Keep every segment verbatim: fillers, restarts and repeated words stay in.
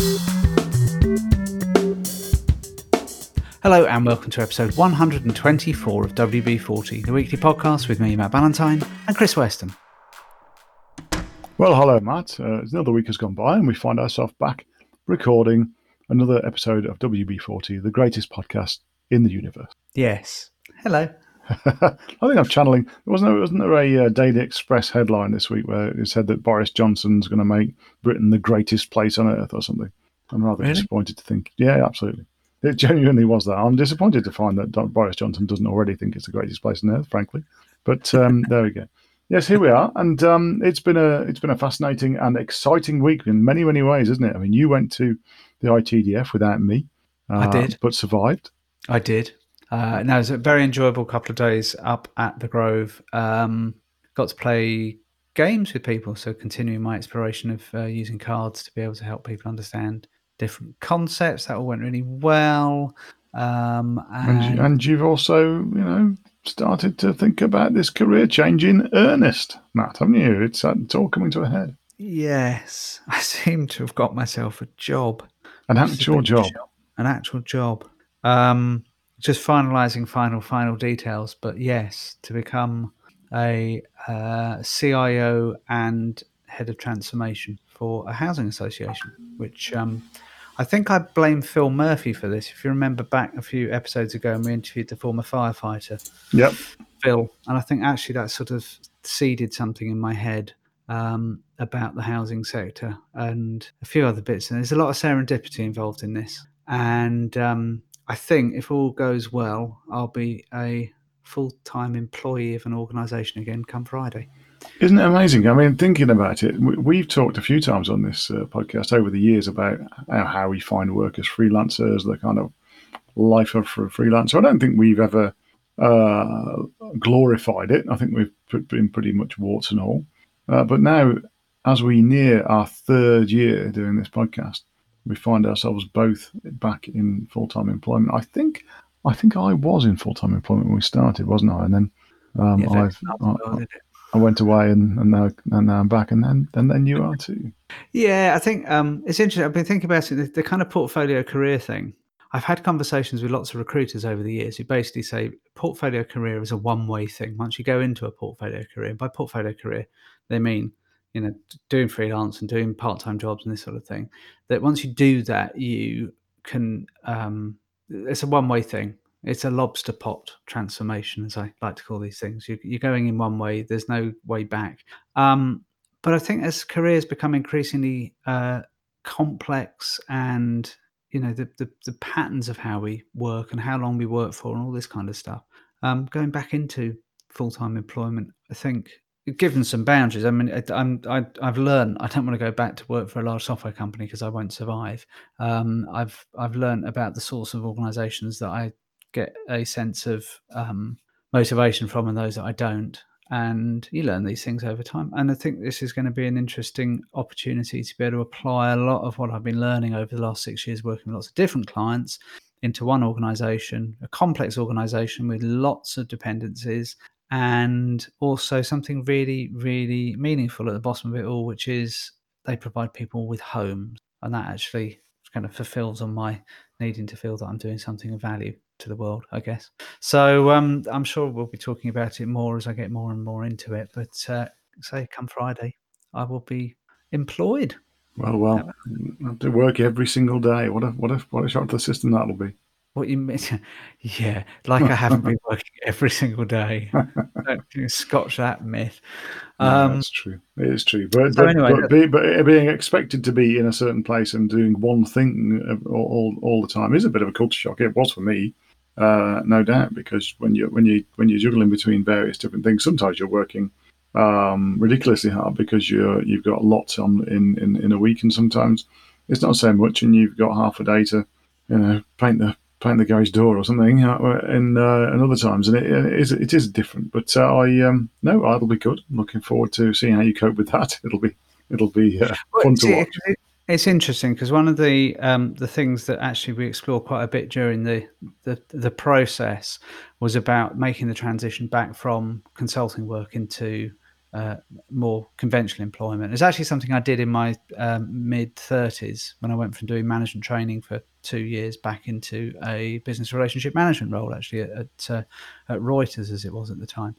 Hello and welcome to episode one hundred twenty-four of W B forty, the weekly podcast with me, Matt Ballantyne, and Chris Weston. Well, hello, Matt. Uh, another week has gone by and we find ourselves back recording another episode of W B forty, the greatest podcast in the universe. Yes. Hello. I think I'm channeling. Wasn't there, wasn't there a uh, Daily Express headline this week where it said that Boris Johnson's going to make Britain the greatest place on earth or something? I'm rather Really? disappointed to think. Yeah, absolutely. It genuinely was that. I'm disappointed to find that Boris Johnson doesn't already think it's the greatest place on earth, frankly. But um, there we go. Yes, here we are, and um, it's been a it's been a fascinating and exciting week in many many ways, isn't it? I mean, you went to the I T D F without me. Uh, I did, but survived. I did. Uh, no, it was a very enjoyable couple of days up at the Grove. Um, got to play games with people, so continuing my exploration of uh, using cards to be able to help people understand different concepts. That all went really well. Um, and, and, and you've also, you know, started to think about this career change in earnest, Matt, haven't you? It's, uh, it's all coming to a head. Yes, I seem to have got myself a job. An actual job. An actual job. Um, just finalising final, final details. But yes, to become a uh, C I O and head of transformation for a housing association, which um, I think I blame Phil Murphy for this. If you remember back a few episodes ago and we interviewed the former firefighter, yep, Phil, and I think actually that sort of seeded something in my head um, about the housing sector and a few other bits. And there's a lot of serendipity involved in this. And um, I think if all goes well, I'll be a full-time employee of an organisation again come Friday. Isn't it amazing? I mean, thinking about it, we've talked a few times on this uh, podcast over the years about how we find work as freelancers, the kind of life of a freelancer. I don't think we've ever uh, glorified it. I think we've been pretty much warts and all. Uh, but now, as we near our third year doing this podcast, we find ourselves both back in full-time employment. I think I think I was in full-time employment when we started, wasn't I? And then um, yeah, I've, I, I, I went away and, and, now, and now I'm back, and then and then you are too. Yeah, I think um, it's interesting. I've been thinking about it, the, the kind of portfolio career thing. I've had conversations with lots of recruiters over the years who basically say portfolio career is a one-way thing. Once you go into a portfolio career, and by portfolio career, they mean, you know, doing freelance and doing part-time jobs and this sort of thing, that once you do that, you can, um, it's a one-way thing. It's a lobster pot transformation, as I like to call these things. You, you're going in one way, there's no way back. Um, but I think as careers become increasingly uh, complex and, you know, the, the, the patterns of how we work and how long we work for and all this kind of stuff, um, going back into full-time employment, I think, given some boundaries. I mean, I'm, I, I've learned I don't want to go back to work for a large software company because I won't survive. Um, I've I've learned about the sorts of organisations that I get a sense of um, motivation from and those that I don't. And you learn these things over time. And I think this is going to be an interesting opportunity to be able to apply a lot of what I've been learning over the last six years working with lots of different clients into one organisation, a complex organisation with lots of dependencies, and also something really, really meaningful at the bottom of it all, which is they provide people with homes. And that actually kind of fulfills on my needing to feel that I'm doing something of value to the world, I guess. So um, I'm sure we'll be talking about it more as I get more and more into it. But uh, say come Friday, I will be employed. Well, well, I have to work every single day. What a what a what a shock to the system that'll be. What you mean? Yeah, like I haven't been working every single day. Don't scotch that myth. Um, Um, that's true. It is true. But so but, anyway, but, be, but being expected to be in a certain place and doing one thing all, all, all the time is a bit of a culture shock. It was for me, uh, no doubt, because when you when you when you're juggling between various different things, sometimes you're working um, ridiculously hard because you're you've got lots on in, in, in a week, and sometimes it's not so much, and you've got half a day to you know paint the paint the garage door or something, uh, and uh, and other times, and it, it is it is different. But uh, I um, no, it'll be good. I'm looking forward to seeing how you cope with that. It'll be it'll be uh, well, fun to it, watch. It, it's interesting because one of the um, the things that actually we explored quite a bit during the, the the process was about making the transition back from consulting work into uh, more conventional employment. It's actually something I did in my um, mid thirties when I went from doing management training for two years back into a business relationship management role, actually at at, uh, at Reuters, as it was at the time.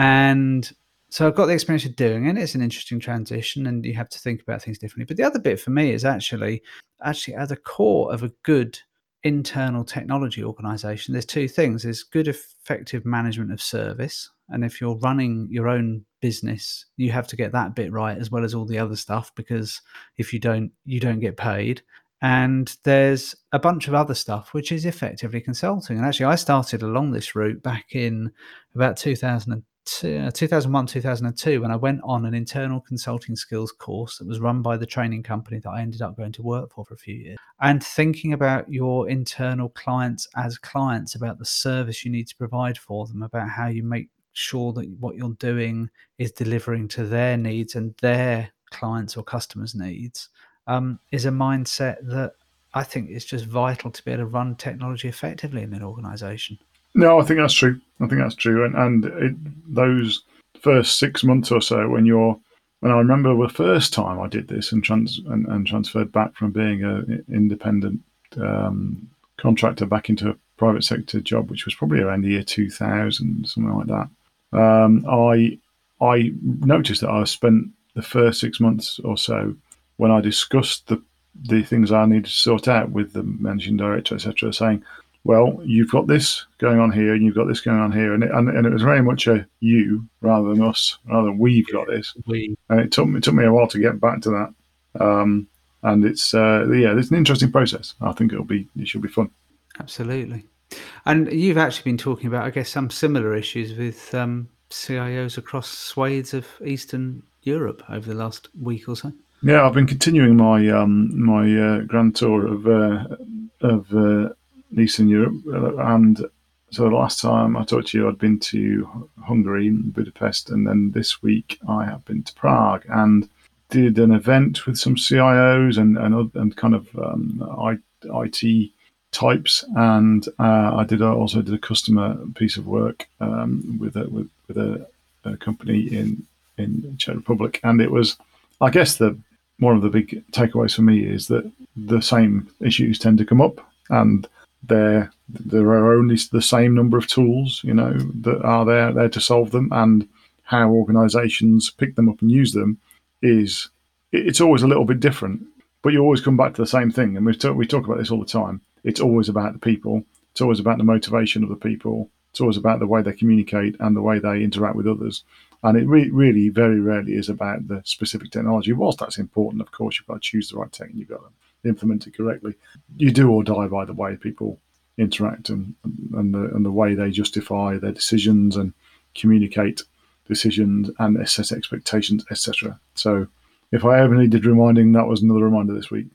And so I've got the experience of doing it. It's an interesting transition, and you have to think about things differently. But the other bit for me is actually, actually at the core of a good internal technology organization, there's two things. There's good, effective management of service. And if you're running your own business, you have to get that bit right as well as all the other stuff, because if you don't, you don't get paid. And there's a bunch of other stuff, which is effectively consulting. And actually, I started along this route back in about two thousand two, two thousand one, two thousand two, when I went on an internal consulting skills course that was run by the training company that I ended up going to work for for a few years. And thinking about your internal clients as clients, about the service you need to provide for them, about how you make sure that what you're doing is delivering to their needs and their clients' or customers' needs, um, is a mindset that I think is just vital to be able to run technology effectively in an organization. No, I think that's true. I think that's true. And and it, those first six months or so, when you're, when I remember the first time I did this and trans and, and transferred back from being an independent um, contractor back into a private sector job, which was probably around the year two thousand, something like that. Um, I I noticed that I spent the first six months or so, when I discussed the the things I needed to sort out with the managing director, et cetera, saying, well, you've got this going on here, and you've got this going on here, and it, and, and it was very much a you rather than us, rather than we've got this. We And it took me it took me a while to get back to that, um, and it's uh, yeah, it's an interesting process. I think it'll be it should be fun. Absolutely. And you've actually been talking about, I guess, some similar issues with um, C I Os across swathes of Eastern Europe over the last week or so. Yeah, I've been continuing my um, my uh, grand tour of uh, of uh, Eastern Europe, uh, and so the last time I talked to you, I'd been to Hungary, Budapest, and then this week I have been to Prague and did an event with some C I Os and and, and kind of um, I T types, and uh, I did also did a customer piece of work um, with a with, with a, a company in in Czech Republic, and it was, I guess, the one of the big takeaways for me is that the same issues tend to come up, and there there are only the same number of tools, you know, that are there there to solve them, and how organisations pick them up and use them is it's always a little bit different, but you always come back to the same thing. And we talk we talk about this all the time. It's always about the people. It's always about the motivation of the people. It's always about the way they communicate and the way they interact with others. And it re- really very rarely is about the specific technology. Whilst that's important, of course, you've got to choose the right tech and you've got to implement it correctly. You do or die by the way people interact and and the, and the way they justify their decisions and communicate decisions and assess expectations, et cetera. So if I ever needed reminding, that was another reminder this week.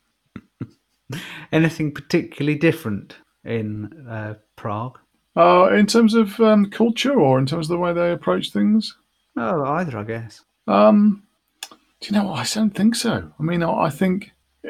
Anything particularly different in uh, Prague? Uh, in terms of um, culture, or in terms of the way they approach things? Oh, either, I guess. Um, do you know what? I don't think so. I mean, I, I think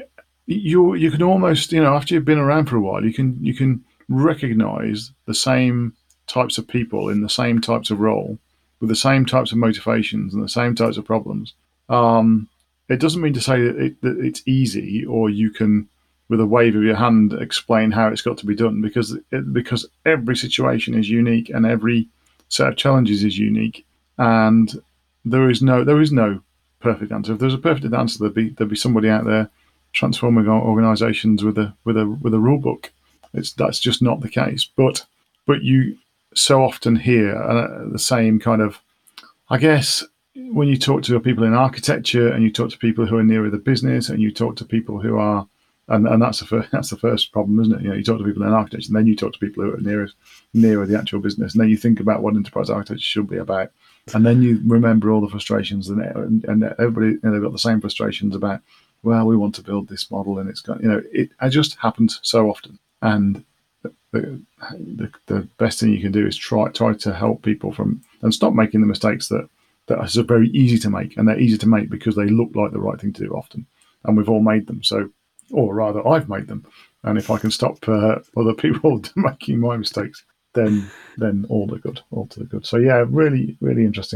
you you can almost, you know, after you've been around for a while, you can you can recognise the same types of people in the same types of role, with the same types of motivations and the same types of problems. Um, it doesn't mean to say that, it, that it's easy, or you can, with a wave of your hand, explain how it's got to be done, because it, because every situation is unique and every set of challenges is unique, and there is no there is no perfect answer. If there's a perfect answer, there'd be there'd be somebody out there transforming organisations with a with a with a rule book. It's that's just not the case. But but you so often hear uh, the same kind of, I guess, when you talk to people in architecture and you talk to people who are nearer the business and you talk to people who are, and, and that's the first, that's the first problem, isn't it? You know, you talk to people in architecture and then you talk to people who are nearer nearer the actual business, and then you think about what enterprise architecture should be about, and then you remember all the frustrations, and and, and everybody, you know, they've got the same frustrations about, well, we want to build this model and it's got, you know, it, it just happens so often, and the, the the best thing you can do is try try to help people from and stop making the mistakes that that are so very easy to make, and they're easy to make because they look like the right thing to do often, and we've all made them. So, or rather, I've made them, and if I can stop uh, other people making my mistakes, then then all the good, all to the good. So yeah, really, really interesting.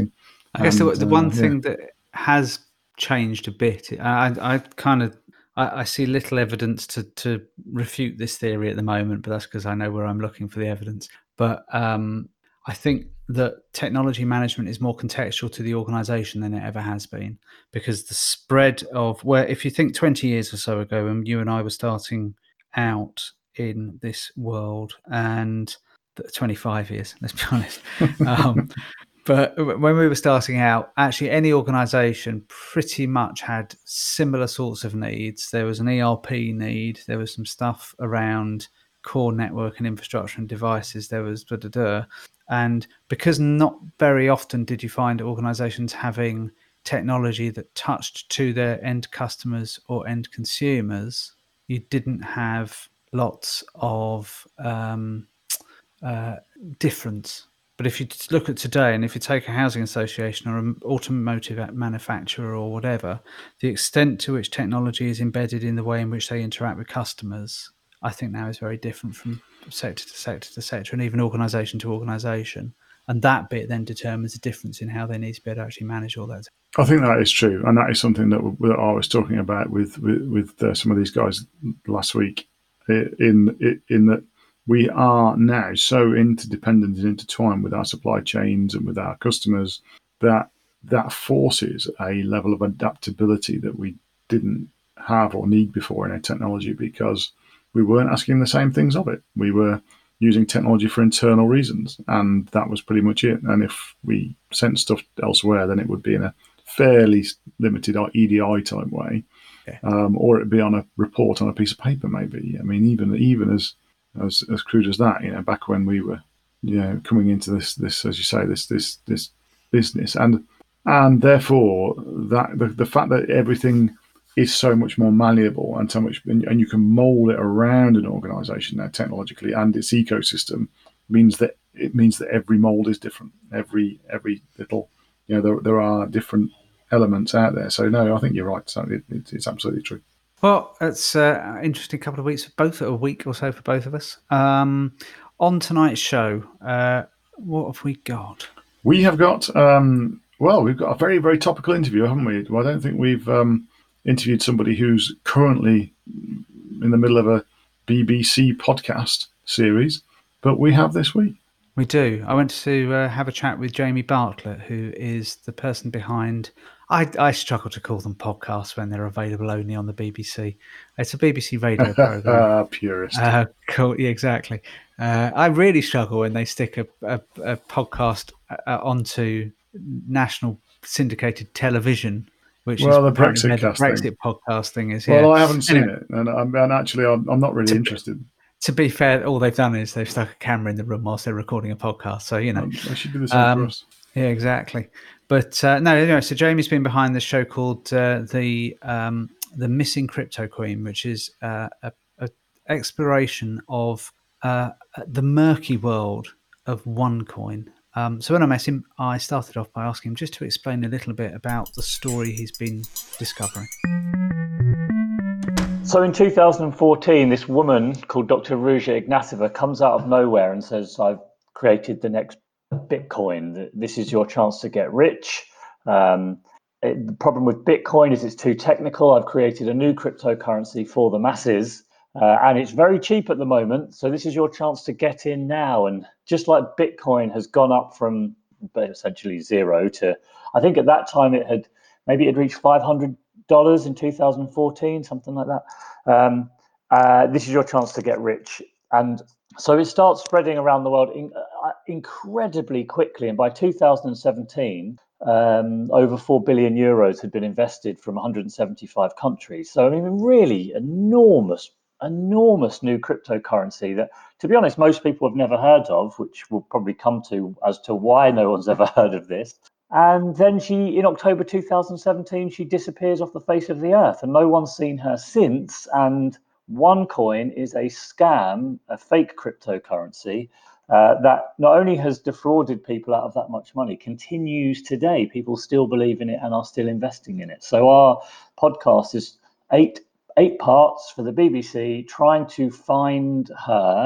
I guess the, And, the uh, one yeah. thing that has changed a bit, I, I kind of, I, I see little evidence to, to refute this theory at the moment, but that's because I know where I'm looking for the evidence. But um, I think that technology management is more contextual to the organization than it ever has been, because the spread of where, if you think twenty years or so ago, when you and I were starting out in this world, and twenty-five years, let's be honest. Um, But when we were starting out, actually any organization pretty much had similar sorts of needs. There was an E R P need. There was some stuff around core network and infrastructure and devices. There was da da da. And because not very often did you find organizations having technology that touched to their end customers or end consumers, you didn't have lots of um, uh, difference. But if you look at today, and if you take a housing association or an automotive manufacturer or whatever, the extent to which technology is embedded in the way in which they interact with customers, I think now is very different from sector to sector to sector, and even organisation to organisation. And that bit then determines the difference in how they need to be able to actually manage all that. I think that is true, and that is something that, that I was talking about with with, with uh, some of these guys last week. In in that we are now so interdependent and intertwined with our supply chains and with our customers that that forces a level of adaptability that we didn't have or need before in our technology, because we weren't asking the same things of it. We were using technology for internal reasons, and that was pretty much it. And if we sent stuff elsewhere, then it would be in a fairly limited E D I type way, yeah. um, or it'd be on a report on a piece of paper, maybe. I mean, even even as as as crude as that, you know, back when we were, you know, coming into this this as you say this this this business, and and therefore that the, the fact that everything is so much more malleable and so much, and, and you can mold it around an organization now technologically and its ecosystem, means that it means that every mold is different. Every every little, you know, there there are different elements out there. So no, I think you're right. So it, it, it's absolutely true. Well, it's an uh, interesting couple of weeks for both, a week or so for both of us. Um, on tonight's show, uh, what have we got? We have got, um, well, we've got a very, very topical interview, haven't we? Well, I don't think we've um, interviewed somebody who's currently in the middle of a B B C podcast series, but we have this week. We do. I went to uh, have a chat with Jamie Bartlett, who is the person behind... I, I struggle to call them podcasts when they're available only on the B B C. It's a B B C radio program. Purist. Uh, cool. Yeah, exactly. Uh, I really struggle when they stick a, a, a podcast uh, onto national syndicated television, which well, is the Brexit, the Brexit thing. podcast thing is. Well, yeah. I haven't seen anyway, it, and, I'm, and actually, I'm, I'm not really to, interested. To be fair, all they've done is they've stuck a camera in the room whilst they're recording a podcast. So, you know. Um, they should do the same um, for us. Yeah, exactly. But uh, no, anyway, so Jamie's been behind this show called uh, the um, the Missing Crypto Queen, which is uh, a, a exploration of uh, the murky world of OneCoin. Um, so when I met him, I started off by asking him just to explain a little bit about the story he's been discovering. So in two thousand fourteen, this woman called Doctor Ruja Ignatova comes out of nowhere and says, I've created the next Bitcoin. This is your chance to get rich. Um, it, the problem with Bitcoin is it's too technical. I've created a new cryptocurrency for the masses, uh, and it's very cheap at the moment. So this is your chance to get in now. And just like Bitcoin has gone up from essentially zero to, I think at that time it had, maybe it had reached five hundred dollars in two thousand fourteen, something like that. Um, uh, this is your chance to get rich. And so it starts spreading around the world in, uh, incredibly quickly. And by two thousand seventeen, um, over four billion euros had been invested from one hundred seventy-five countries. So, I mean, really enormous, enormous new cryptocurrency that, to be honest, most people have never heard of, which we'll probably come to as to why no one's ever heard of this. And then she, in October two thousand seventeen, she disappears off the face of the earth, and no one's seen her since. And OneCoin is a scam, a fake cryptocurrency uh, that not only has defrauded people out of that much money, continues today. People still believe in it and are still investing in it. So our podcast is eight eight parts for the B B C, trying to find her,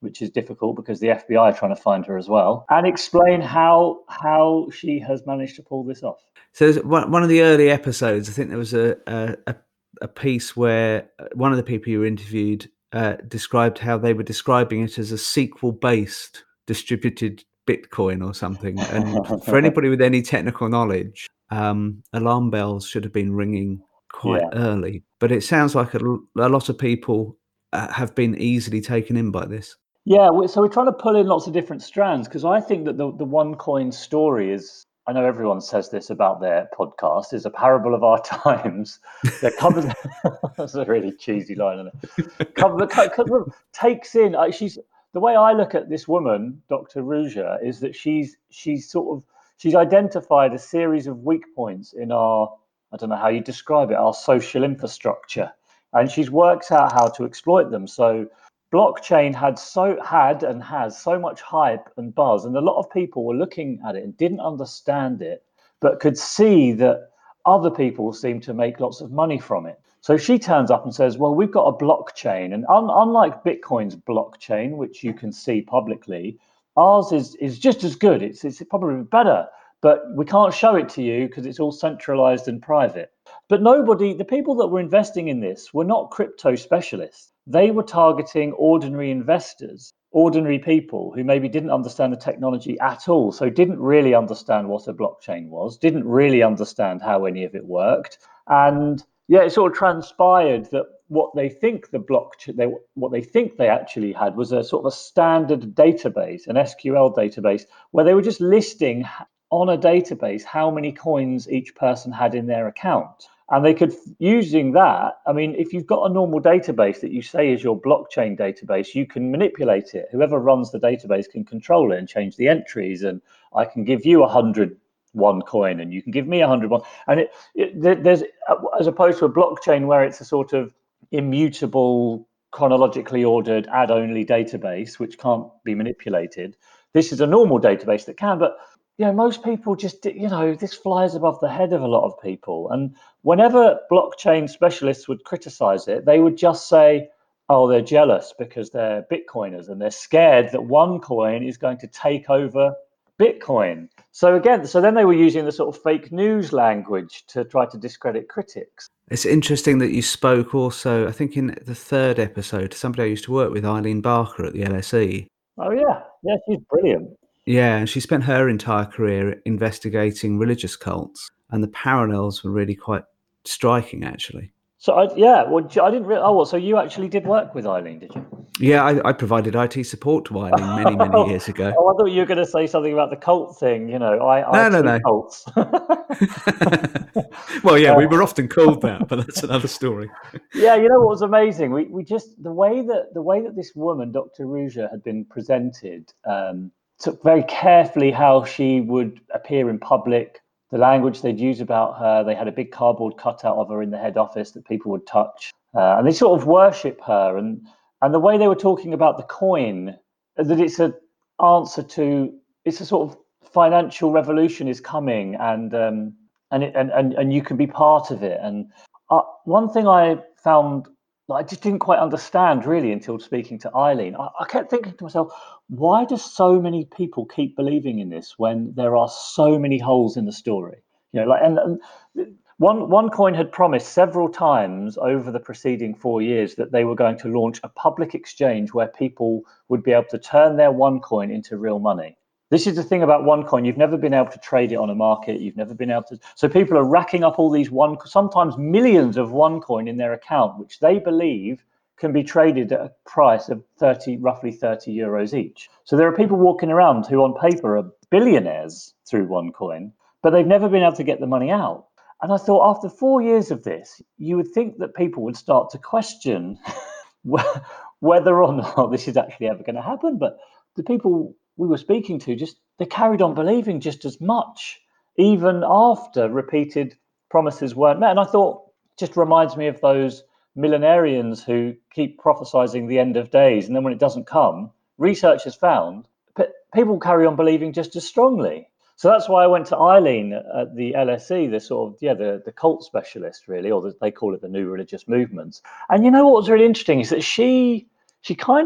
which is difficult because the F B I are trying to find her as well, and explain how how she has managed to pull this off. So one of the early episodes, I think there was a a, a piece where one of the people you interviewed uh, described how they were describing it as a SQL-based distributed Bitcoin or something. And for anybody with any technical knowledge, um, alarm bells should have been ringing quite Yeah. early. But it sounds like a, a lot of people uh, have been easily taken in by this. Yeah, so we're trying to pull in lots of different strands, because I think that the, the OneCoin story is, I know everyone says this about their podcast, is a parable of our times that covers, that's a really cheesy line, isn't it? Cover, cover, takes in, uh, she's, the way I look at this woman, Doctor Ruja, is that she's, she's sort of, she's identified a series of weak points in our, I don't know how you describe it, our social infrastructure. And she's worked out how to exploit them. So blockchain had so had and has so much hype and buzz, and a lot of people were looking at it and didn't understand it, but could see that other people seemed to make lots of money from it. So she turns up and says, well, we've got a blockchain, and un- unlike Bitcoin's blockchain, which you can see publicly, ours is is just as good. It's it's probably better, but we can't show it to you because it's all centralized and private. But nobody, the people that were investing in this were not crypto specialists. They were targeting ordinary investors, ordinary people who maybe didn't understand the technology at all, so didn't really understand what a blockchain was, didn't really understand how any of it worked. And yeah, it sort of transpired that what they think the blockchain, they, what they think they actually had was a sort of a standard database, an S Q L database, where they were just listing on a database how many coins each person had in their account. And they could, using that, I mean, if you've got a normal database that you say is your blockchain database, you can manipulate it. Whoever runs the database can control it and change the entries. And I can give you a hundred one coin and you can give me a hundred one. And it, it, there's, as opposed to a blockchain where it's a sort of immutable, chronologically ordered, add-only database, which can't be manipulated. This is a normal database that can, but you know, most people just, you know, this flies above the head of a lot of people. And whenever blockchain specialists would criticize it, they would just say, oh, they're jealous because they're Bitcoiners and they're scared that OneCoin is going to take over Bitcoin. So again, so then they were using the sort of fake news language to try to discredit critics. It's interesting that you spoke also, I think in the third episode, to somebody I used to work with, Eileen Barker at the L S E. Oh, yeah. Yeah, she's brilliant. Yeah, and she spent her entire career investigating religious cults, and the parallels were really quite striking, actually. So, I, yeah, well, I didn't really, oh, well, so you actually did work with Eileen, did you? Yeah, I, I provided I T support to Eileen many, many years ago. Oh, I thought you were going to say something about the cult thing, you know, I, no, I no, no. cults. Well, yeah, we were often called that, but that's another story. Yeah, you know what was amazing? We we just, the way that the way that this woman, Doctor Ruja, had been presented, um, took very carefully how she would appear in public, the language they'd use about her. They had a big cardboard cutout of her in the head office that people would touch, uh, and they sort of worship her. And and the way they were talking about the coin, that it's an answer to, it's a sort of financial revolution is coming, and um, and, it, and and and you can be part of it. And uh, one thing I found that I just didn't quite understand really until speaking to Eileen, I, I kept thinking to myself, why do so many people keep believing in this when there are so many holes in the story? You know, like and, and one OneCoin had promised several times over the preceding four years that they were going to launch a public exchange where people would be able to turn their OneCoin into real money. This is the thing about OneCoin. You've never been able to trade it on a market. You've never been able to. So people are racking up all these one, sometimes millions of OneCoin in their account, which they believe can be traded at a price of thirty, roughly thirty euros each. So there are people walking around who on paper are billionaires through OneCoin, but they've never been able to get the money out. And I thought after four years of this, you would think that people would start to question whether or not this is actually ever going to happen. But the people we were speaking to, just they carried on believing just as much, even after repeated promises weren't met. And I thought, it just reminds me of those millenarians who keep prophesizing the end of days, and then when it doesn't come, research has found people carry on believing just as strongly. So that's why I went to Eileen at the L S E, the sort of, yeah, the, the cult specialist, really, or the, they call it the new religious movements. And you know what was really interesting is that she she kind of,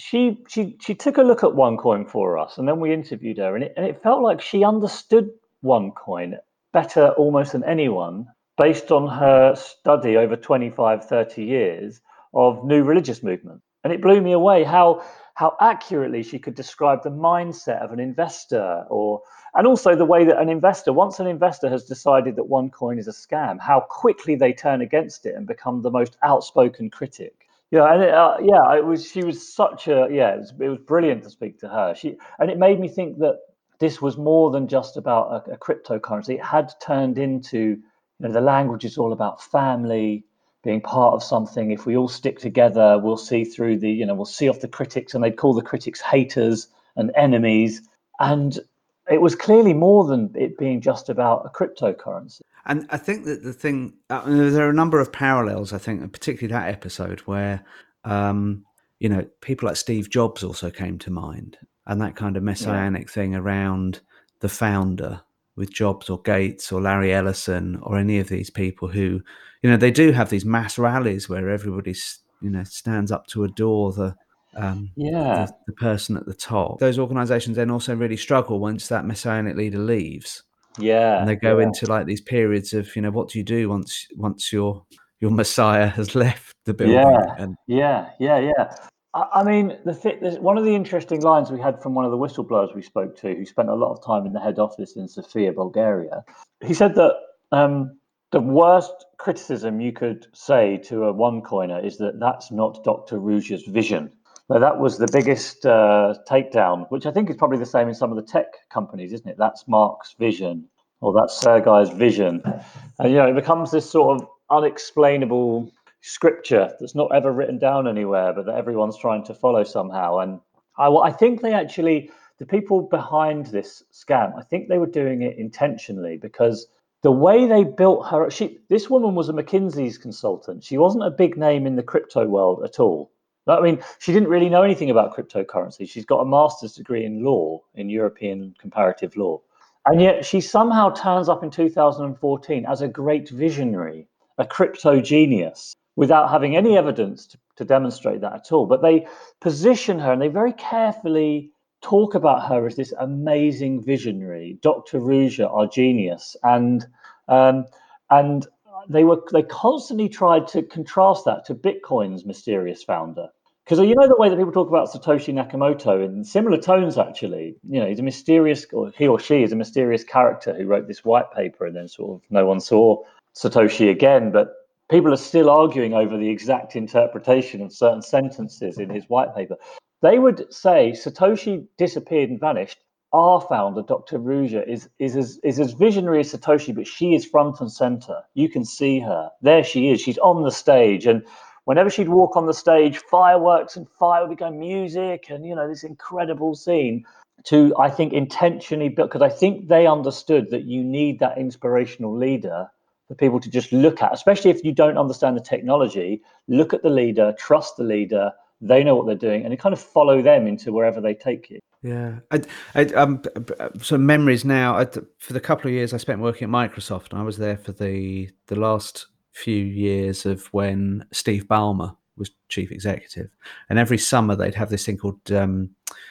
she she she took a look at OneCoin for us, and then we interviewed her, and it and it felt like she understood OneCoin better almost than anyone, based on her study over twenty-five, thirty years of new religious movement. And it blew me away how how accurately she could describe the mindset of an investor, or and also the way that an investor, once an investor has decided that OneCoin is a scam, how quickly they turn against it and become the most outspoken critic. Yeah, and it, uh, yeah, it was. She was such a yeah. It was, it was brilliant to speak to her. She and it made me think that this was more than just about a, a cryptocurrency. It had turned into, you know, the language is all about family, being part of something. If we all stick together, we'll see through the, you know, we'll see off the critics, and they'd call the critics haters and enemies. And it was clearly more than it being just about a cryptocurrency. And I think that the thing, I mean, there are a number of parallels, I think, particularly that episode where, um, you know, people like Steve Jobs also came to mind, and that kind of messianic yeah. thing around the founder with Jobs or Gates or Larry Ellison or any of these people who, you know, they do have these mass rallies where everybody, you know, stands up to adore the, um, yeah. the, the person at the top. Those organizations then also really struggle once that messianic leader leaves. Yeah, and they go yeah. into like these periods of, you know, what do you do once once your your Messiah has left the building? Yeah, and yeah, yeah, yeah. I, I mean, the th- one of the interesting lines we had from one of the whistleblowers we spoke to, who spent a lot of time in the head office in Sofia, Bulgaria. He said that um, the worst criticism you could say to a OneCoiner is that that's not Doctor Ruja's vision. So that was the biggest uh, takedown, which I think is probably the same in some of the tech companies, isn't it? That's Mark's vision, or that's Sergey's vision. And, you know, it becomes this sort of unexplainable scripture that's not ever written down anywhere, but that everyone's trying to follow somehow. And I, I think they actually, the people behind this scam, I think they were doing it intentionally, because the way they built her, she, this woman was a McKinsey's consultant. She wasn't a big name in the crypto world at all. I mean, she didn't really know anything about cryptocurrency. She's got a master's degree in law, in European comparative law. And yet she somehow turns up in two thousand fourteen as a great visionary, a crypto genius, without having any evidence to, to demonstrate that at all. But they position her, and they very carefully talk about her as this amazing visionary, Doctor Ruja, our genius. And um, and they were they constantly tried to contrast that to Bitcoin's mysterious founder. Because you know the way that people talk about Satoshi Nakamoto in similar tones, actually. You know, he's a mysterious, or he or she is a mysterious character who wrote this white paper, and then sort of no one saw Satoshi again. But people are still arguing over the exact interpretation of certain sentences in his white paper. They would say Satoshi disappeared and vanished. Our founder, Doctor Ruja, is is as is as visionary as Satoshi, but she is front and center. You can see her. There she is. She's on the stage, and whenever she'd walk on the stage, fireworks and fire would be going, music, and, you know, this incredible scene to, I think, intentionally build, because I think they understood that you need that inspirational leader for people to just look at, especially if you don't understand the technology. Look at the leader, trust the leader. They know what they're doing, and you kind of follow them into wherever they take you. Yeah. I, I, um, so memories now, I, for the couple of years I spent working at Microsoft, and I was there for the the last few years of when Steve Ballmer was chief executive, and every summer they'd have this thing called um,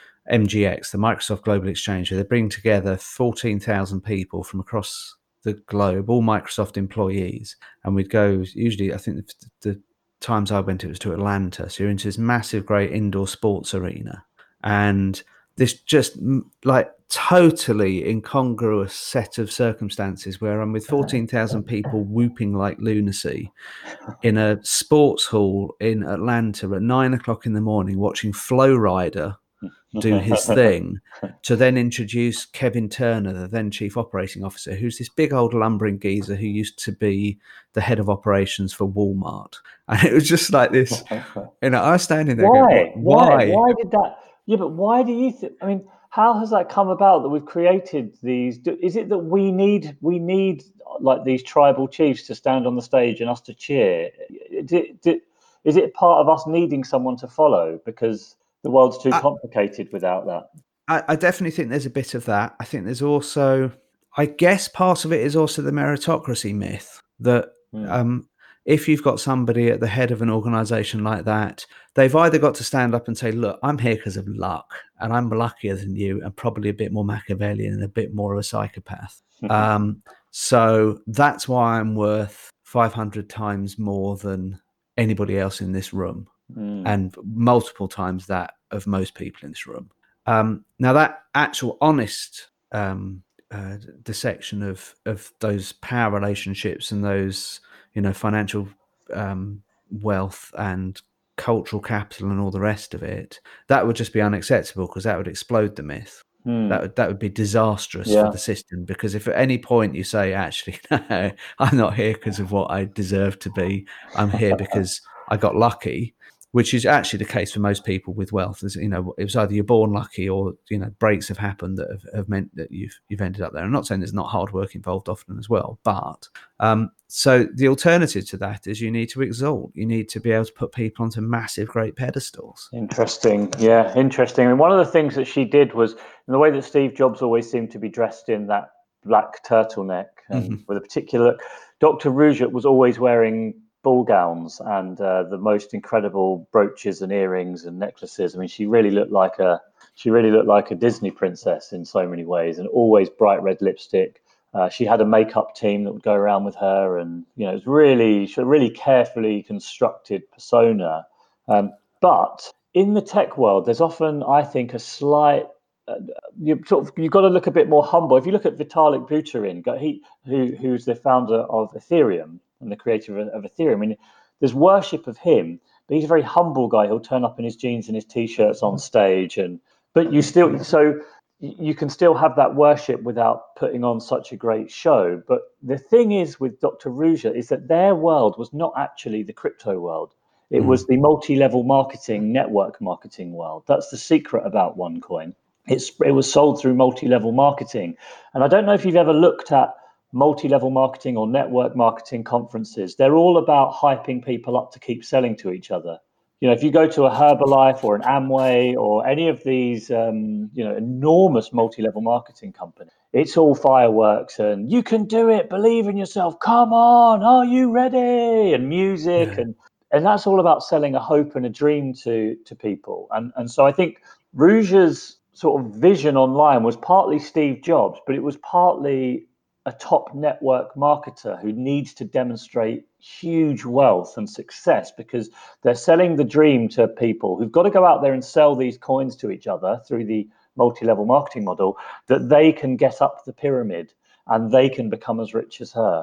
M G X, the Microsoft Global Exchange, where they bring together fourteen thousand people from across the globe, all Microsoft employees, and we'd go, usually I think the, the times I went it was to Atlanta, so you're into this massive great indoor sports arena, and this just like totally incongruous set of circumstances where I'm with fourteen thousand people whooping like lunacy in a sports hall in Atlanta at nine o'clock in the morning, watching Flo Rida do his thing, to then introduce Kevin Turner, the then chief operating officer, who's this big old lumbering geezer who used to be the head of operations for Walmart. And it was just like this, you know, I was standing there why? going, why? Why? Why did that? Yeah, but why do you think? I mean, how has that come about that we've created these? Is it that we need we need like these tribal chiefs to stand on the stage and us to cheer? Is it part of us needing someone to follow because the world's too I, complicated without that? I, I definitely think there's a bit of that. I think there's also, I guess part of it is also the meritocracy myth that, mm. um, if you've got somebody at the head of an organization like that, they've either got to stand up and say, look, I'm here because of luck, and I'm luckier than you, and probably a bit more Machiavellian and a bit more of a psychopath. um, so that's why I'm worth five hundred times more than anybody else in this room, mm. and multiple times that of most people in this room. Um, now, that actual honest um, uh, dissection of of those power relationships and those, you know, financial um, wealth and cultural capital and all the rest of it, that would just be unacceptable, because that would explode the myth. Hmm. That would that would be disastrous yeah. for the system, because if at any point you say, actually, no, I'm not here because of what I deserve to be, I'm here because I got lucky, which is actually the case for most people with wealth. Is, you know, it was either you're born lucky or, you know, breaks have happened that have, have meant that you've you've ended up there. I'm not saying there's not hard work involved often as well, but um, so the alternative to that is you need to exalt. You need to be able to put people onto massive, great pedestals. Interesting, yeah, interesting. And one of the things that she did was, in the way that Steve Jobs always seemed to be dressed in that black turtleneck and mm-hmm. with a particular look, Doctor Rouget was always wearing ball gowns and uh, the most incredible brooches and earrings and necklaces. I mean, she really looked like a she really looked like a Disney princess in so many ways, and always bright red lipstick. Uh, she had a makeup team that would go around with her, and you know, it was really she had a really carefully constructed persona. Um, but in the tech world, there's often, I think, a slight uh, you sort of you've got to look a bit more humble. If you look at Vitalik Buterin, he who who's the founder of Ethereum and the creator of, of Ethereum, I mean, there's worship of him, but he's a very humble guy. He'll turn up in his jeans and his t-shirts on stage, and but you still so you can still have that worship without putting on such a great show. But the thing is with Doctor Rouget is that their world was not actually the crypto world. It mm. was the multi-level marketing, network marketing world. That's the secret about OneCoin. It's, it was sold through multi-level marketing. And I don't know if you've ever looked at multi-level marketing or network marketing conferences. They're all about hyping people up to keep selling to each other. You know, if you go to a Herbalife or an Amway or any of these, um, you know, enormous multi-level marketing companies, it's all fireworks and you can do it, believe in yourself, come on, are you ready? And music yeah. and and that's all about selling a hope and a dream to to people. And and so I think Rouget's sort of vision online was partly Steve Jobs, but it was partly a top network marketer who needs to demonstrate huge wealth and success because they're selling the dream to people who've got to go out there and sell these coins to each other through the multi-level marketing model, that they can get up the pyramid and they can become as rich as her.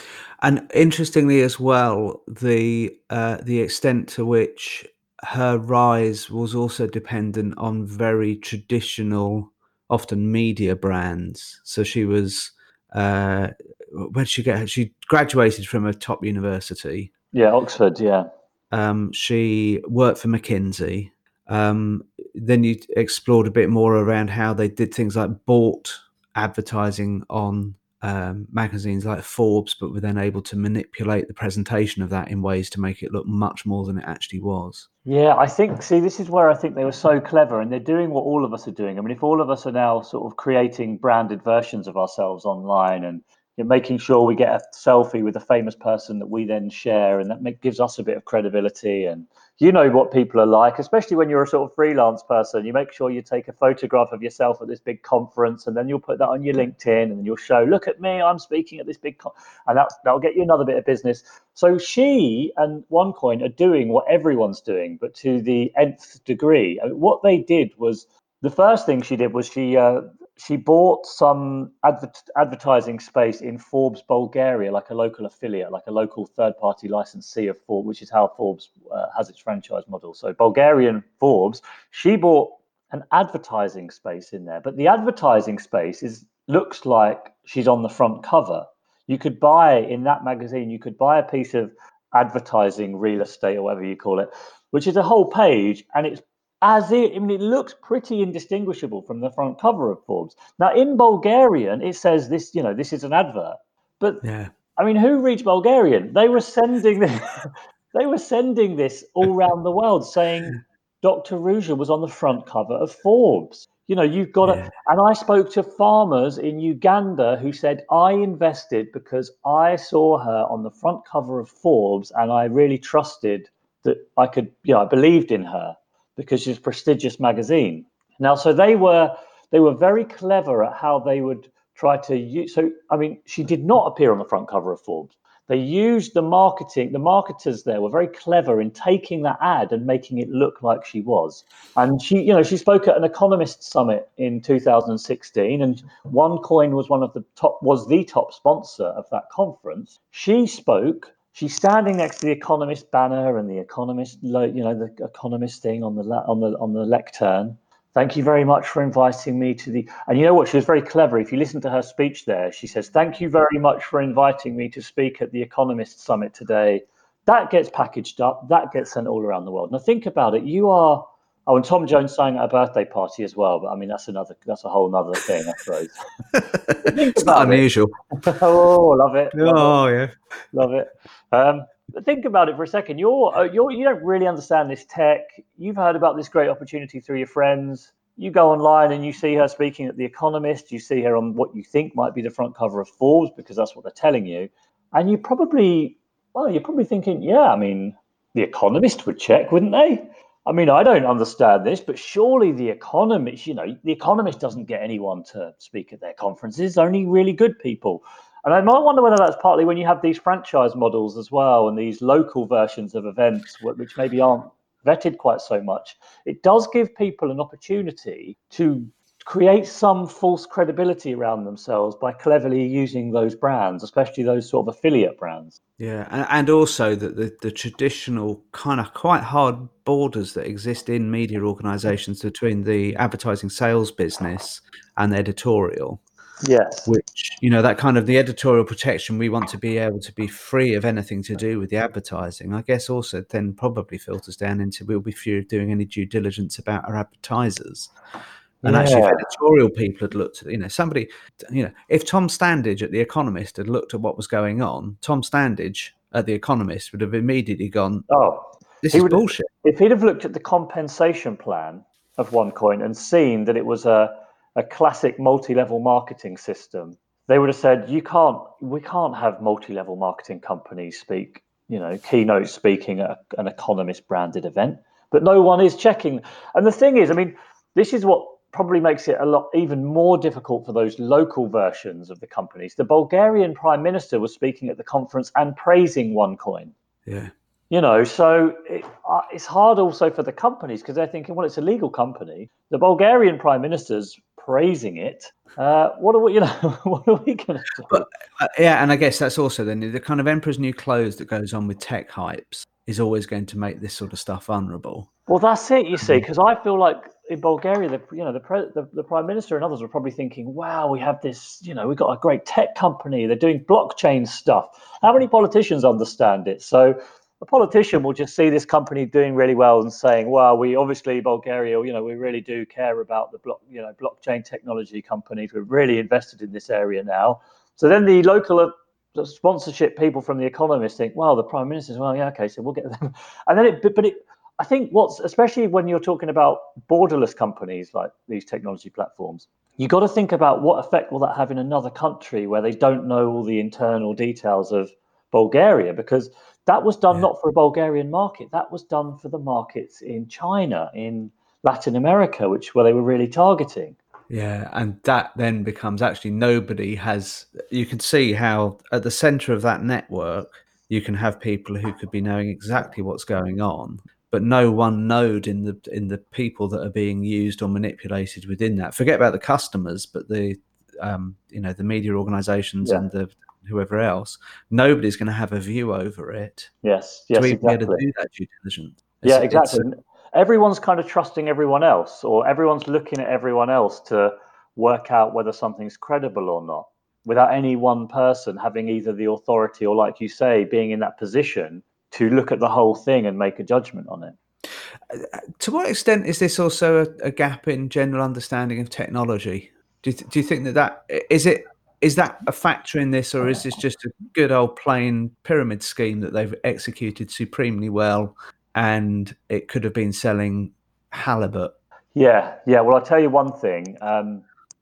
And interestingly as well, the uh, the extent to which her rise was also dependent on very traditional, often media brands. So she was, uh, where did she get? She graduated from a top university. Yeah, Oxford. Yeah. Um, she worked for McKinsey. Um, then you explored a bit more around how they did things like bought advertising on um, magazines like Forbes, but were then able to manipulate the presentation of that in ways to make it look much more than it actually was. Yeah, I think, see, this is where I think they were so clever, and they're doing what all of us are doing. I mean, if all of us are now sort of creating branded versions of ourselves online and you know, making sure we get a selfie with a famous person that we then share, and that make, gives us a bit of credibility. And you know what people are like, especially when you're a sort of freelance person. You make sure you take a photograph of yourself at this big conference, and then you'll put that on your LinkedIn, and then you'll show, look at me, I'm speaking at this big con-, and that, that'll get you another bit of business. So she and OneCoin are doing what everyone's doing, but to the nth degree. I mean, what they did was, the first thing she did was she uh, she bought some adver- advertising space in Forbes Bulgaria, like a local affiliate, like a local third-party licensee of Forbes, which is how Forbes uh, has its franchise model. So Bulgarian Forbes, she bought an advertising space in there, but the advertising space is looks like she's on the front cover. You could buy in that magazine, you could buy a piece of advertising real estate or whatever you call it, which is a whole page, and it's as it, I mean, it looks pretty indistinguishable from the front cover of Forbes. Now, in Bulgarian, it says this, you know, this is an advert. But yeah. I mean, who reads Bulgarian? They were sending this, they were sending this all around the world, saying Doctor Rouget was on the front cover of Forbes. You know, you've got Yeah. to, and I spoke to farmers in Uganda who said, I invested because I saw her on the front cover of Forbes and I really trusted that I could, you know, I believed in her because she's a prestigious magazine. Now, so they were, they were very clever at how they would try to use, so, I mean, she did not appear on the front cover of Forbes. They used the marketing, the marketers there were very clever in taking that ad and making it look like she was. And she, you know, she spoke at an Economist Summit in two thousand sixteen, and OneCoin was one of the top, was the top sponsor of that conference. She spoke. She's standing next to the Economist banner and the Economist, you know, the Economist thing on the on the on the lectern. Thank you very much for inviting me to the, and you know what, she was very clever. If you listen to her speech there, she says, thank you very much for inviting me to speak at the Economist Summit today. That gets packaged up, that gets sent all around the world. Now think about it, you are, oh, and Tom Jones sang at a birthday party as well, but I mean, that's another, that's a whole nother thing, I suppose. It's not unusual. Oh, love it. Love oh, it. yeah. Love it. Um, but think about it for a second. You're, uh, you're, you don't really understand this tech. You've heard about this great opportunity through your friends. You go online and you see her speaking at The Economist. You see her on what you think might be the front cover of Forbes because that's what they're telling you. And you probably, well, you're probably thinking, yeah, I mean, The Economist would check, wouldn't they? I mean, I don't understand this, but surely The Economist, you know, The Economist doesn't get anyone to speak at their conferences, only really good people. And I might wonder whether that's partly when you have these franchise models as well and these local versions of events, which maybe aren't vetted quite so much. It does give people an opportunity to create some false credibility around themselves by cleverly using those brands, especially those sort of affiliate brands. Yeah, and, and also that the, the traditional kind of quite hard borders that exist in media organisations between the advertising sales business and editorial. Yes. Which, you know, that kind of the editorial protection, we want to be able to be free of anything to do with the advertising, I guess also then probably filters down into we'll be free of doing any due diligence about our advertisers. And yeah. actually, if editorial people had looked at, you know, somebody, you know, if Tom Standage at The Economist had looked at what was going on, Tom Standage at The Economist would have immediately gone, oh, this he is would bullshit. Have, if he'd have looked at the compensation plan of OneCoin and seen that it was a, a classic multi-level marketing system, they would have said, you can't, we can't have multi-level marketing companies speak, you know, keynote speaking at a, an Economist branded event, but no one is checking. And the thing is, I mean, this is what probably makes it a lot even more difficult for those local versions of the companies. The Bulgarian Prime Minister was speaking at the conference and praising OneCoin. Yeah. You know, so it, uh, it's hard also for the companies because they're thinking, well, it's a legal company. The Bulgarian Prime Minister's praising it. Uh, what are we, you know, what are we going to do? But, uh, yeah, and I guess that's also then the kind of emperor's new clothes that goes on with tech hypes is always going to make this sort of stuff vulnerable. Well, that's it, you see, because I feel like in Bulgaria, the you know the, pre, the the prime minister and others were probably thinking, "Wow, we have this, you know, we've got a great tech company. They're doing blockchain stuff." How many politicians understand it? So a politician will just see this company doing really well and saying, "Well, we obviously Bulgaria, you know, we really do care about the block, you know, blockchain technology companies. We're really invested in this area now." So then the local the sponsorship people from The Economist think, "Well, the prime minister's well, yeah, okay, so we'll get them," and then it, but, but it. I think what's, especially when you're talking about borderless companies like these technology platforms, you got to think about what effect will that have in another country where they don't know all the internal details of Bulgaria, because that was done yeah. not for a Bulgarian market, that was done for the markets in China, in Latin America, which where they were really targeting. Yeah, and that then becomes actually nobody has, you can see how at the center of that network, you can have people who could be knowing exactly what's going on, but no one node in the in the people that are being used or manipulated within that. Forget about the customers, but the um, you know the media organisations yeah. and the whoever else. Nobody's going to have a view over it. Yes, yes, to even exactly. be able to do that due diligence. It's, yeah, exactly. Everyone's kind of trusting everyone else, or everyone's looking at everyone else to work out whether something's credible or not, without any one person having either the authority or, like you say, being in that position to look at the whole thing and make a judgment on it. To what extent is this also a, a gap in general understanding of technology? Do you, th- do you think that that is it? Is that a factor in this, or is this just a good old plain pyramid scheme that they've executed supremely well, and it could have been selling halibut? Yeah, yeah. Well, I'll tell you one thing. Um,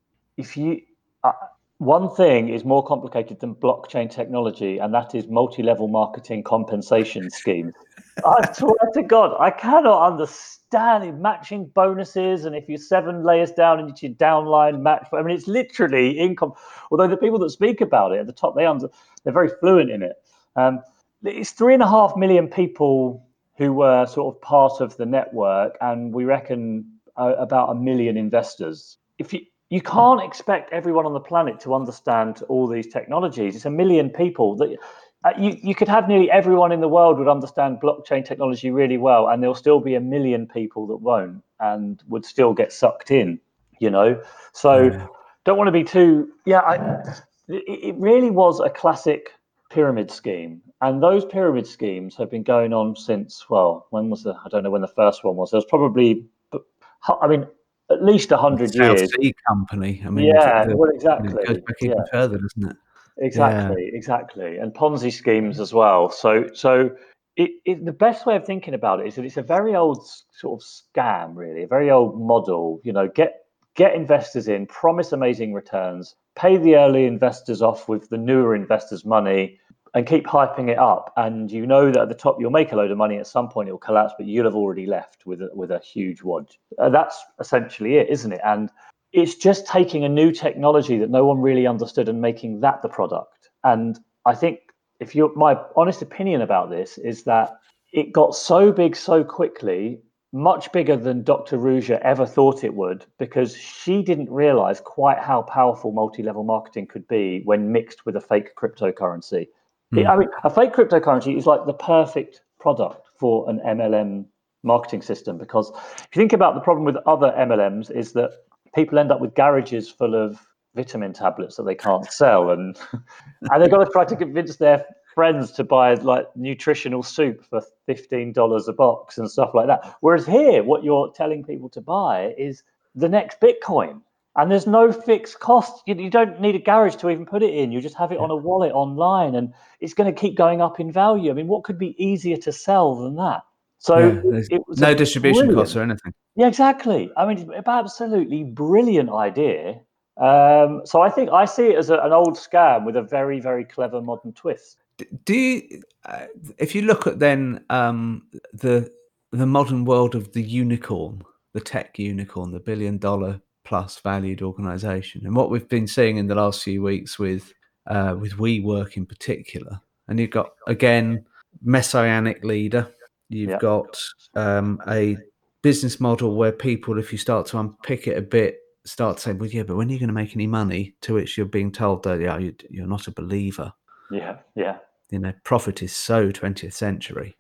if you uh, one thing is more complicated than blockchain technology, and that is multi-level marketing compensation schemes. I swear to God, I cannot understand it. Matching bonuses, and if you're seven layers down and your downline match. I mean, it's literally income. Although the people that speak about it at the top, they under, they're very fluent in it. Um, it's three and a half million people who were sort of part of the network, and we reckon uh, about a million investors. If you you can't expect everyone on the planet to understand all these technologies. It's a million people that uh, you you could have nearly everyone in the world would understand blockchain technology really well, and there'll still be a million people that won't and would still get sucked in. You know, so yeah. Don't want to be too. Yeah, I, it, it really was a classic pyramid scheme, and those pyramid schemes have been going on since, well, when was the, I don't know when the first one was. There was probably, I mean, at least a hundred years. South Sea Company. I mean, yeah, the, well, exactly. It goes back even yeah. further, doesn't it? Exactly, yeah. exactly, and Ponzi schemes as well. So, so it, it, the best way of thinking about it is that it's a very old sort of scam, really, a very old model. You know, get get investors in, promise amazing returns, pay the early investors off with the newer investors' money, and keep hyping it up. And you know that at the top you'll make a load of money. At some point it'll collapse, but you'll have already left with a, with a huge wad. Uh, that's essentially it, isn't it? And it's just taking a new technology that no one really understood and making that the product. And I think if you, my honest opinion about this is that it got so big so quickly, much bigger than Doctor Ruja ever thought it would, because she didn't realize quite how powerful multi-level marketing could be when mixed with a fake cryptocurrency. Mm. It, I mean, a fake cryptocurrency is like the perfect product for an M L M marketing system, because if you think about the problem with other M L Ms is that people end up with garages full of vitamin tablets that they can't sell, and and they've got to try to convince their friends to buy like nutritional soup for fifteen dollars a box and stuff like that. Whereas here, what you're telling people to buy is the next Bitcoin, and there's no fixed cost. You, you don't need a garage to even put it in. You just have it on a wallet online, and it's going to keep going up in value. I mean, what could be easier to sell than that? So yeah, it, it was no distribution brilliant. costs or anything. Yeah, exactly. I mean, it's an absolutely brilliant idea. Um, so I think I see it as a, an old scam with a very, very clever modern twist. Do you, uh, if you look at then um, the the modern world of the unicorn, the tech unicorn, the billion dollar plus valued organization, and what we've been seeing in the last few weeks with uh, with WeWork in particular, and you've got again messianic leader, you've yep. got um, a business model where people, if you start to unpick it a bit, start saying, well, yeah, but when are you going to make any money? To which you're being told that, yeah, you're not a believer. Yeah, yeah. You know, profit is so twentieth century.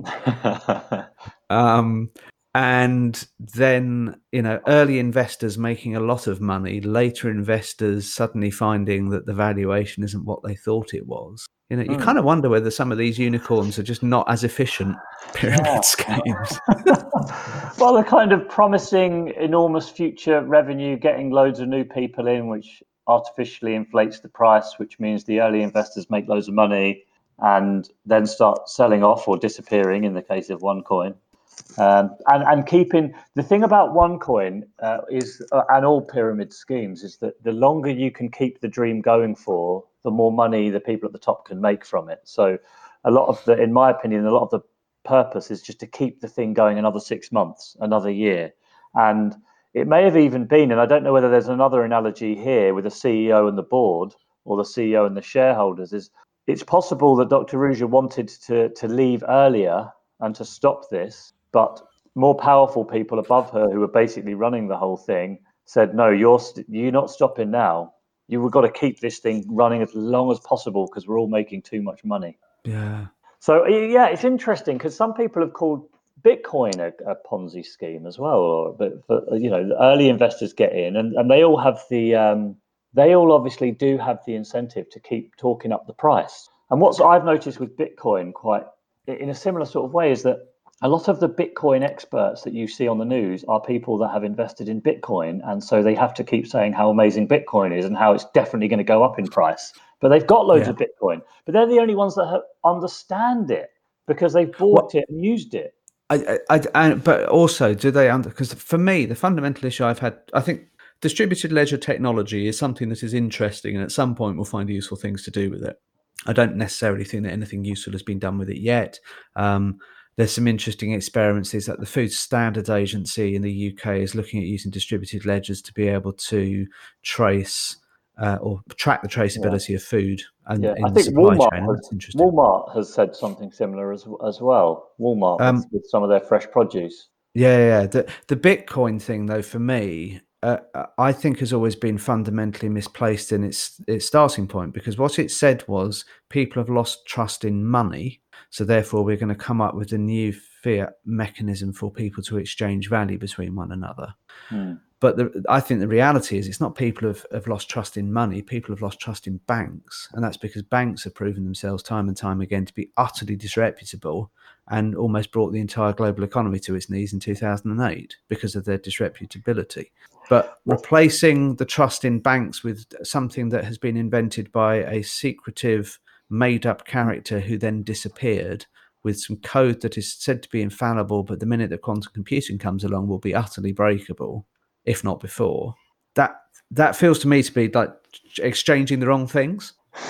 um, and then, you know, early investors making a lot of money, later investors suddenly finding that the valuation isn't what they thought it was. You know, you mm. kind of wonder whether some of these unicorns are just not as efficient pyramid yeah. schemes. Well, they're kind of promising enormous future revenue, getting loads of new people in, which artificially inflates the price, which means the early investors make loads of money and then start selling off or disappearing in the case of OneCoin. Um, and, and keeping the thing about OneCoin uh, is, uh, and all pyramid schemes, is that the longer you can keep the dream going for, the more money the people at the top can make from it. So a lot of the, in my opinion, a lot of the purpose is just to keep the thing going another six months, another year. And it may have even been, and I don't know whether there's another analogy here with the C E O and the board or the C E O and the shareholders, is it's possible that Doctor Ruja wanted to, to leave earlier and to stop this, but more powerful people above her who were basically running the whole thing said, no, you're, st- you're not stopping now. You've got to keep this thing running as long as possible because we're all making too much money. Yeah. So, yeah, it's interesting because some people have called Bitcoin a, a Ponzi scheme as well. Or, but, but, you know, the early investors get in and, and they all have the, um, they all obviously do have the incentive to keep talking up the price. And what I've noticed with Bitcoin quite in a similar sort of way is that a lot of the Bitcoin experts that you see on the news are people that have invested in Bitcoin. And so they have to keep saying how amazing Bitcoin is and how it's definitely going to go up in price. But they've got loads yeah. of Bitcoin. But they're the only ones that have, understand it because they've bought what? it and used it. I, I, I, but also, do they under? Because for me, the fundamental issue I've had, I think, distributed ledger technology is something that is interesting, and at some point we'll find useful things to do with it. I don't necessarily think that anything useful has been done with it yet. Um, there's some interesting experiments. Is that the Food Standards Agency in the U K is looking at using distributed ledgers to be able to trace uh, or track the traceability yeah. of food and yeah. in I the think supply Walmart chain. has, That's interesting. Walmart has said something similar as as well. Walmart um, with, with some of their fresh produce. Yeah, yeah. The the Bitcoin thing, though, for me, uh, I think has always been fundamentally misplaced in its its starting point, because what it said was people have lost trust in money, so therefore we're going to come up with a new fiat mechanism for people to exchange value between one another. Hmm. But the, I think the reality is it's not people have, have lost trust in money, people have lost trust in banks. And that's because banks have proven themselves time and time again to be utterly disreputable and almost brought the entire global economy to its knees in two thousand eight because of their disreputability. But replacing the trust in banks with something that has been invented by a secretive, made-up character who then disappeared, with some code that is said to be infallible, but the minute that quantum computing comes along will be utterly breakable, if not before. That that feels to me to be like exchanging the wrong things.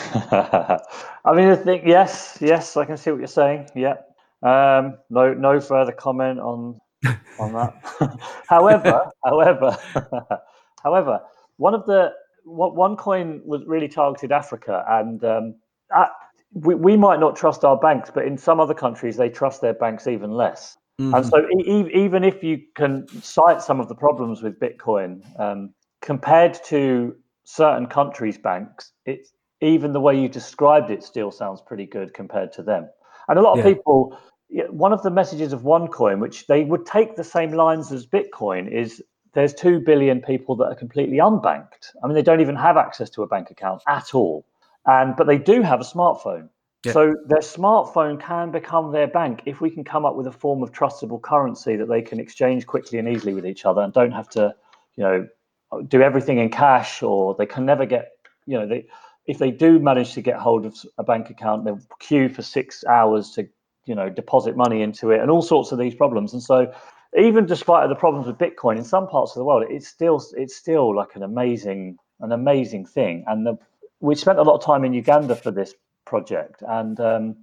I mean, I think yes, yes, I can see what you're saying. Yeah. Um, no, no further comment on on that. however, however, however, one of the what one coin was really targeted Africa, and um, at, we we might not trust our banks, but in some other countries they trust their banks even less. Mm-hmm. And so, e- even if you can cite some of the problems with Bitcoin, um, compared to certain countries' banks, it's even the way you described it still sounds pretty good compared to them. And a lot of yeah. people, one of the messages of OneCoin, which they would take the same lines as Bitcoin, is there's two billion people that are completely unbanked. I mean, they don't even have access to a bank account at all. And but they do have a smartphone. Yeah. So their smartphone can become their bank if we can come up with a form of trustable currency that they can exchange quickly and easily with each other and don't have to, you know, do everything in cash, or they can never get, you know, they if they do manage to get hold of a bank account, they'll queue for six hours to, you know, deposit money into it and all sorts of these problems. And so even despite the problems with Bitcoin in some parts of the world, it's still it's still like an amazing, an amazing thing. And the, we spent a lot of time in Uganda for this project, and um,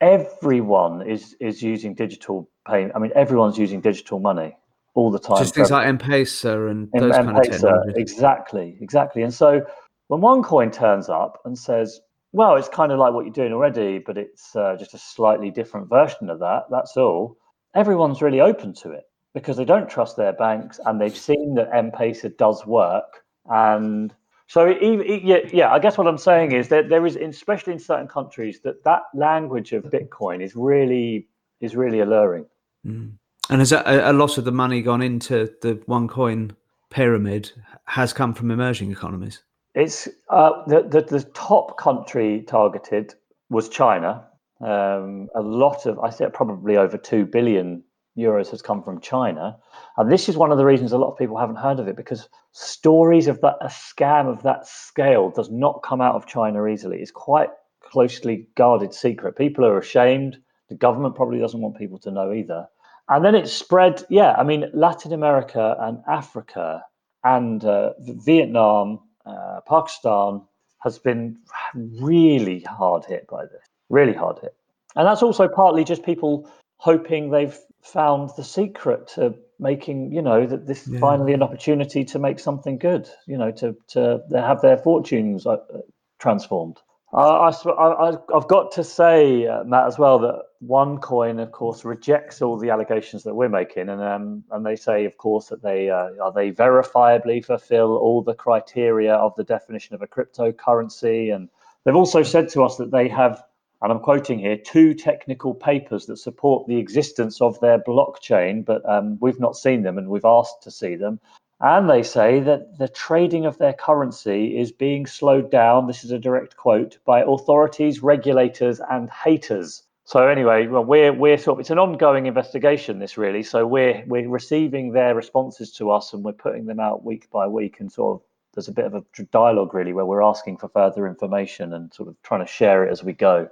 everyone is is using digital pay. I mean, everyone's using digital money all the time. Just things like M-Pesa and those M- kind of technologies. Exactly, exactly. And so when OneCoin turns up and says, well, it's kind of like what you're doing already, but it's uh, just a slightly different version of that, that's all, everyone's really open to it because they don't trust their banks and they've seen that M-Pesa does work. And so, yeah, yeah, I guess what I'm saying is that there is, especially in certain countries, that that language of Bitcoin is really is really alluring. Mm. And has a, a lot of the money gone into the OneCoin pyramid has come from emerging economies? It's uh, the, the the top country targeted was China. Um, a lot of, I say probably over two billion euros has come from China. And this is one of the reasons a lot of people haven't heard of it, because stories of that, a scam of that scale does not come out of China easily. It's quite closely guarded secret. People are ashamed. The government probably doesn't want people to know either. And then it spread, yeah, I mean, Latin America and Africa and uh, Vietnam, uh, Pakistan has been really hard hit by this, really hard hit. And that's also partly just people hoping they've found the secret to making, you know, that this yeah. finally an opportunity to make something good, you know, to to have their fortunes uh, transformed. Uh, I, I, I've got to say, uh, Matt, as well, that OneCoin, of course, rejects all the allegations that we're making, and um, and they say, of course, that they uh, are they verifiably fulfill all the criteria of the definition of a cryptocurrency, and they've also said to us that they have, and I'm quoting here, two technical papers that support the existence of their blockchain, but um, we've not seen them, and we've asked to see them. And they say that the trading of their currency is being slowed down, this is a direct quote, by authorities, regulators, and haters. So anyway, well, we're we're sort of, it's an ongoing investigation, this really. So we're we're receiving their responses to us, and we're putting them out week by week, and sort of there's a bit of a dialogue really where we're asking for further information and sort of trying to share it as we go.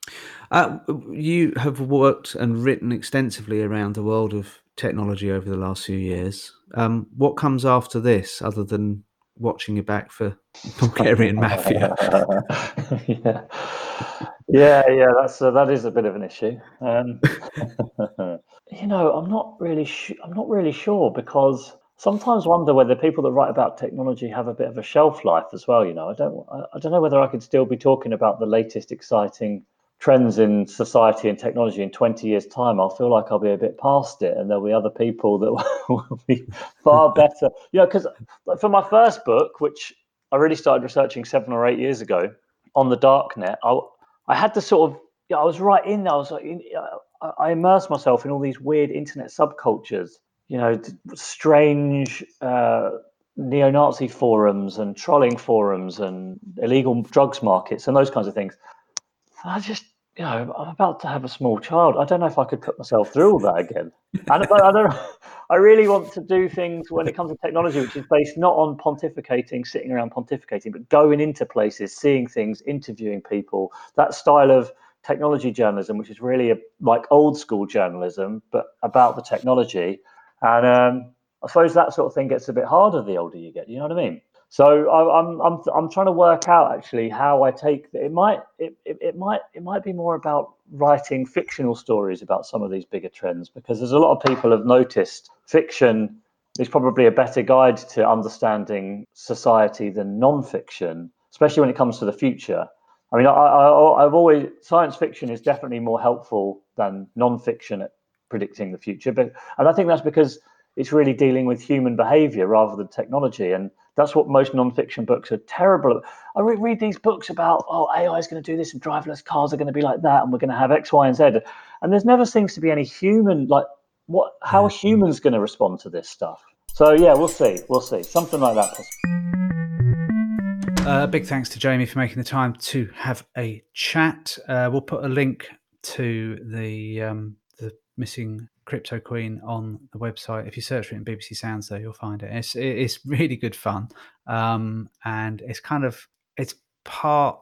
Uh, you have worked and written extensively around the world of technology over the last few years. Um, what comes after this, other than watching your back for Bulgarian mafia? yeah, yeah, yeah. That's uh, that is a bit of an issue. Um, you know, I'm not really. Sh- I'm not really sure because sometimes wonder whether people that write about technology have a bit of a shelf life as well. You know, I don't. I, I don't know whether I could still be talking about the latest exciting trends in society and technology in twenty years' time. I'll feel like I'll be a bit past it, and there'll be other people that will be far better. You know, because for my first book, which I really started researching seven or eight years ago on the darknet, I I had to sort of. Yeah, I was right in there. I was like, in, I, I immersed myself in all these weird internet subcultures. You know, strange uh, neo-Nazi forums and trolling forums and illegal drugs markets and those kinds of things. I just, you know, I'm about to have a small child. I don't know if I could put myself through all that again. And but I don't. I really want to do things when it comes to technology, which is based not on pontificating, sitting around pontificating, but going into places, seeing things, interviewing people. That style of technology journalism, which is really a, like old school journalism, but about the technology. And um, I suppose that sort of thing gets a bit harder the older you get. You know what I mean? So I, I'm I'm I'm trying to work out actually how I take it. Might it, it, it might it might be more about writing fictional stories about some of these bigger trends, because there's a lot of people have noticed fiction is probably a better guide to understanding society than non-fiction, especially when it comes to the future. I mean, I, I I've always science fiction is definitely more helpful than non-fiction at predicting the future, but and I think that's because it's really dealing with human behavior rather than technology. And that's what most non-fiction books are terrible at. I re- read these books about, oh, A I is going to do this and driverless cars are going to be like that and we're going to have X, Y, and Z. And there's never seems to be any human, like, what? How are humans going to respond to this stuff? So, yeah, we'll see. We'll see. Something like that. Uh, big thanks to Jamie for making the time to have a chat. Uh, we'll put a link to the um, the missing Crypto Queen on the website. If you search for it in B B C Sounds, though, you'll find it. It's it's really good fun, um, and it's kind of it's part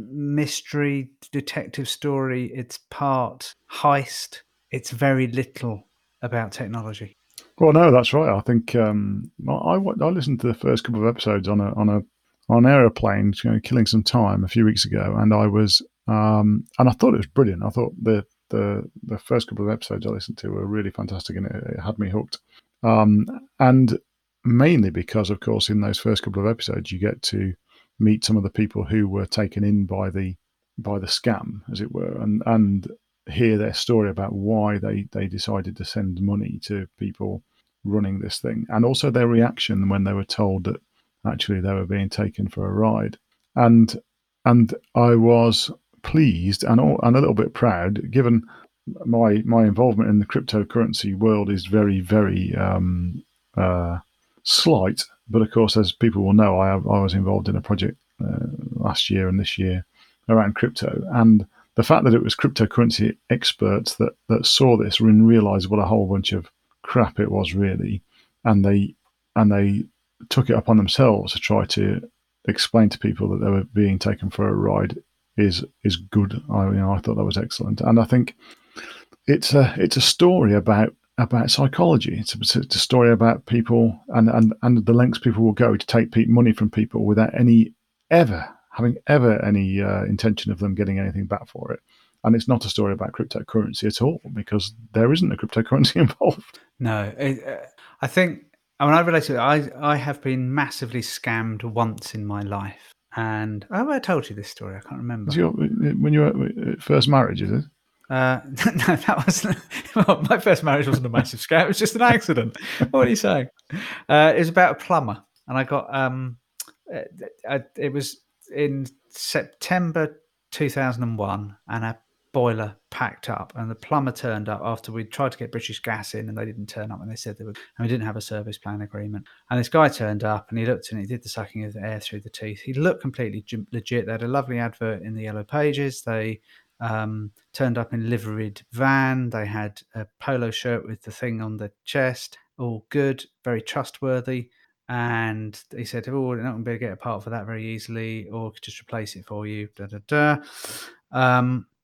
mystery detective story. It's part heist. It's very little about technology. Well, no, that's right. I think um, I, I I listened to the first couple of episodes on a on a on an aeroplane, you know, killing some time a few weeks ago, and I was um, and I thought it was brilliant. I thought the the the first couple of episodes I listened to were really fantastic, and it, it had me hooked. Um, and mainly because, of course, in those first couple of episodes, you get to meet some of the people who were taken in by the by the scam, as it were, and and hear their story about why they they decided to send money to people running this thing, and also their reaction when they were told that actually they were being taken for a ride. And and I was pleased and all, and a little bit proud, given my my involvement in the cryptocurrency world is very very um, uh, slight. But of course, as people will know, I I was involved in a project uh, last year and this year around crypto, and the fact that it was cryptocurrency experts that that saw this and realized what a whole bunch of crap it was really, and they and they took it upon themselves to try to explain to people that they were being taken for a ride is is good. I you know I thought that was excellent, and I think it's a it's a story about about psychology. It's a, it's a story about people and, and and the lengths people will go to take money from people without any ever having ever any uh, intention of them getting anything back for it. And it's not a story about cryptocurrency at all, because there isn't a cryptocurrency involved. No, it, uh, I think, I mean, I relate to it. I, I have been massively scammed once in my life. And have I told you this story? I can't remember. Your, when you were at first marriage, is it? Uh, no, that wasn't. Well, my first marriage wasn't a massive scam. It was just an accident. What are you saying? Uh, it was about a plumber. And I got, um, I, it was in September two thousand one, and a boiler packed up, and the plumber turned up after we tried to get British Gas in, and they didn't turn up, and they said they would, and we didn't have a service plan agreement. And this guy turned up, and he looked, and he did the sucking of the air through the teeth. He looked completely legit. They had a lovely advert in the Yellow Pages. They um, turned up in liveried van. They had a polo shirt with the thing on the chest. All good, very trustworthy. And he said, "Oh, we're not going to be able to get a part for that very easily, or could just replace it for you." Da da da. Um,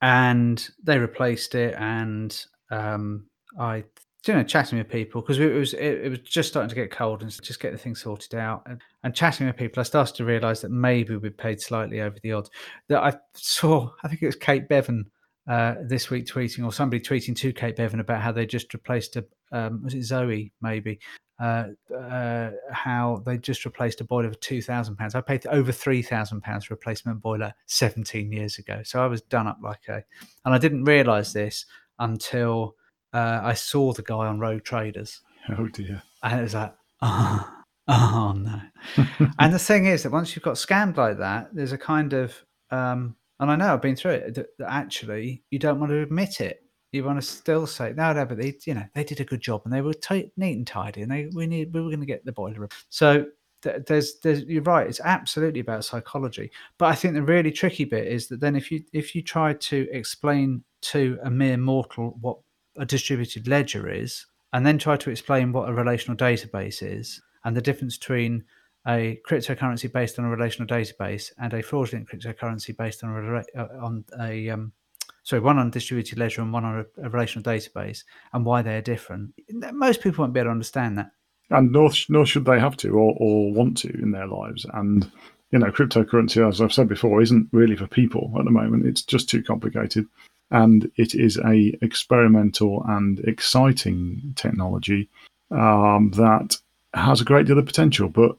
and they replaced it. And um, I, you know, chatting with people because it was it, it was just starting to get cold and just get the thing sorted out. And, and chatting with people, I started to realise that maybe we paid slightly over the odds. That I saw, I think it was Kate Bevan uh, this week tweeting, or somebody tweeting to Kate Bevan about how they just replaced a um, was it Zoe maybe. Uh, uh, how they just replaced a boiler for two thousand pounds. I paid over three thousand pounds for a replacement boiler seventeen years ago. So I was done up like a, and I didn't realise this until uh, I saw the guy on Road Traders. Oh dear. And it was like, oh, oh no. And the thing is that once you've got scammed like that, there's a kind of, um, and I know I've been through it, that, that actually you don't want to admit it. You want to still say no, no, but they, you know, they did a good job and they were t- neat and tidy, and they we need we were going to get the boiler up. So th- there's there's you're right. It's absolutely about psychology. But I think the really tricky bit is that then if you if you try to explain to a mere mortal what a distributed ledger is, and then try to explain what a relational database is, and the difference between a cryptocurrency based on a relational database and a fraudulent cryptocurrency based on a on a um, sorry, one on a distributed ledger and one on a, a relational database, and why they're different. Most people won't be able to understand that. And nor, nor should they have to or, or want to in their lives. And, you know, cryptocurrency, as I've said before, isn't really for people at the moment. It's just too complicated. And it is a experimental and exciting technology um, that has a great deal of potential. But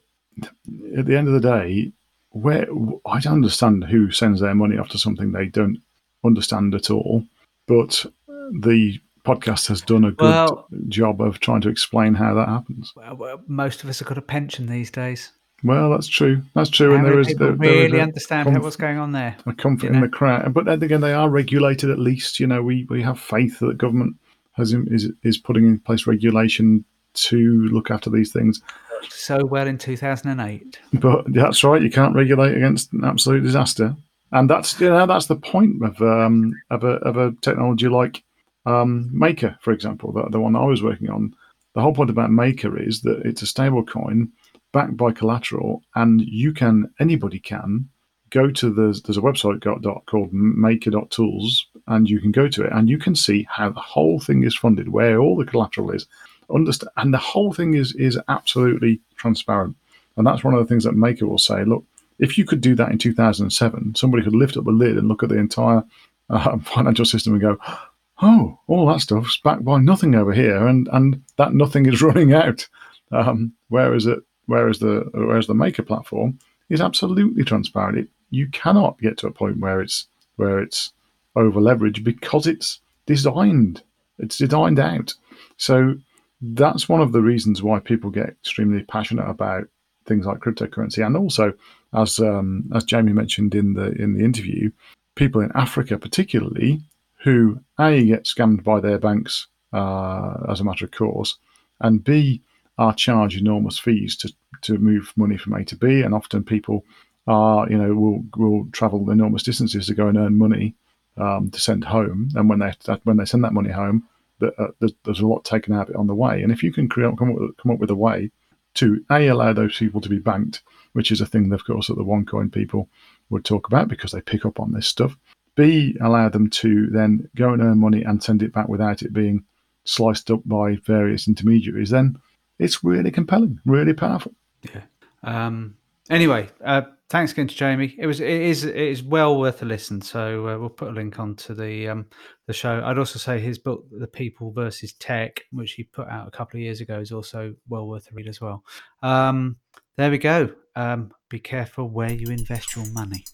at the end of the day, where I don't understand who sends their money off to something they don't understand at all, but the podcast has done a good well, job of trying to explain how that happens. Well, well, most of us have got a pension these days. Well, that's true. That's true. How and there is people there, really there is understand comf- what's going on there. A comfort you know? in the crowd, but then again, they are regulated. At least, you know, we, we have faith that the government has is is putting in place regulation to look after these things. So well in two thousand eight. But that's right. You can't regulate against an absolute disaster. And that's you know that's the point of um of a of a technology like um, Maker, for example, the, the one I was working on. The whole point about Maker is that it's a stable coin backed by collateral, and you can anybody can go to the there's a website got, dot, called maker dot tools, and you can go to it and you can see how the whole thing is funded, where all the collateral is, understand, and the whole thing is is absolutely transparent. And that's one of the things that Maker will say. Look, if you could do that in two thousand seven, somebody could lift up the lid and look at the entire uh, financial system and go, oh, all that stuff's backed by nothing over here, and, and that nothing is running out. Um, whereas it, whereas the whereas the Maker platform is absolutely transparent. It, you cannot get to a point where it's where it's over leveraged because it's designed. It's designed out. So that's one of the reasons why people get extremely passionate about things like cryptocurrency, and also, as um, as Jamie mentioned in the in the interview, people in Africa particularly who A, get scammed by their banks uh, as a matter of course, and B, are charged enormous fees to to move money from A to B, and often people are you know will will travel enormous distances to go and earn money um, to send home, and when they when they send that money home, that uh, there's, there's a lot taken out of it on the way. And if you can create, come up with, come up with a way to A, allow those people to be banked, which is a thing, of course, that the OneCoin people would talk about because they pick up on this stuff. B, allow them to then go and earn money and send it back without it being sliced up by various intermediaries, then it's really compelling, really powerful. Yeah. Um, anyway, uh, thanks again to Jamie. It was it is it is well worth a listen. So uh, we'll put a link onto the um, the show. I'd also say his book, The People versus Tech, which he put out a couple of years ago, is also well worth a read as well. Um, there we go. Um, be careful where you invest your money.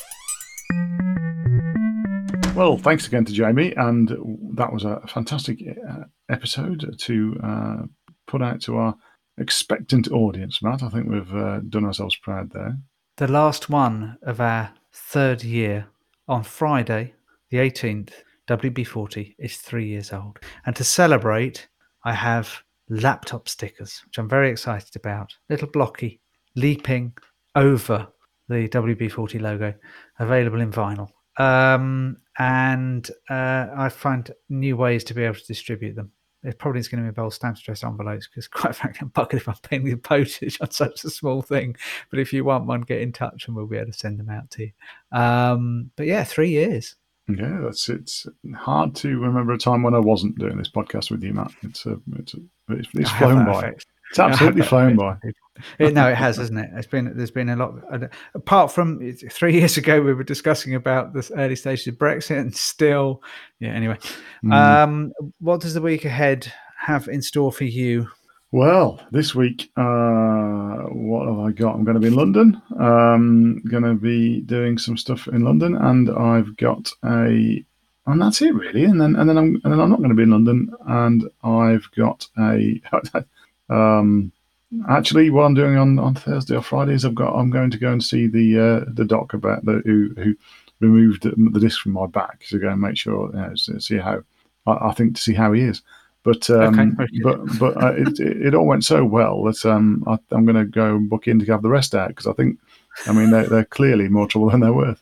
Well, thanks again to Jamie, and that was a fantastic uh, episode to uh, put out to our expectant audience, Matt. I think we've uh, done ourselves proud there. The last one of our third year on Friday, the eighteenth, W B forty is three years old. And to celebrate, I have laptop stickers, which I'm very excited about. Little blocky, leaping over the W B forty logo, available in vinyl. Um, and uh, I find new ways to be able to distribute them. It probably is going to involve stamp address envelopes because, quite frankly, I'm bugged if I'm paying the postage on such a small thing. But if you want one, get in touch and we'll be able to send them out to you. Um, but yeah, three years. Yeah, that's it's hard to remember a time when I wasn't doing this podcast with you, Matt. It's a, it's a, it's, it's flown by. Effect. It's absolutely flown by. It, no, it has, hasn't it? It's been there's been a lot. Apart from three years ago, we were discussing about the early stages of Brexit, and still, yeah. Anyway, mm. um, what does the week ahead have in store for you? Well, this week, uh, what have I got? I'm going to be in London. Um, going to be doing some stuff in London, and I've got a, and that's it really. And then, and then I'm, and then I'm not going to be in London, and I've got a. um, actually, what I'm doing on, on Thursday or Fridays, I've got. I'm going to go and see the uh, the doc about the who who removed the disc from my back to go and make sure, you know, see how. I, I think to see how he is. But um, okay, but but uh, it, it it all went so well that um, I, I'm going to go book in to have the rest out because I think, I mean, they're, they're clearly more trouble than they're worth.